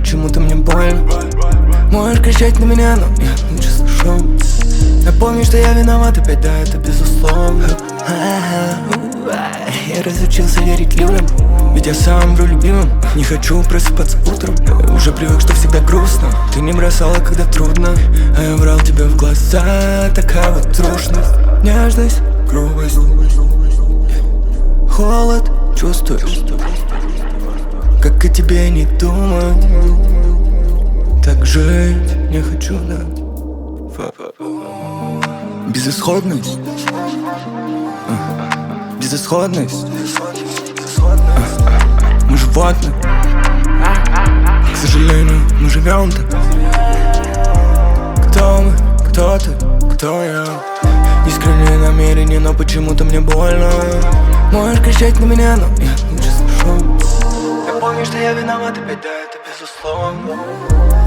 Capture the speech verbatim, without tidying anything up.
почему-то мне больно. Можешь кричать на меня, но я лучше слышу. Напомни, что я виноват, опять, да, это безусловно. Я разучился верить людям, ведь я сам вру любимым. Не хочу просыпаться утром, я уже привык, что всегда грустно. Ты не бросала, когда трудно, а я врал тебе в глаза. Такая вот трушность, нежность, грубость, холод чувствуешь, как и тебе не думать. Так жить не хочу, да. Безысходность, безысходность. Мы животные, к сожалению, мы живем так. Кто мы, кто ты, кто я? Искреннее намерение, но почему-то мне больно. Можешь кричать на меня, но я лучше слышу. Напомни, что я виноват, опять, да, это безусловно.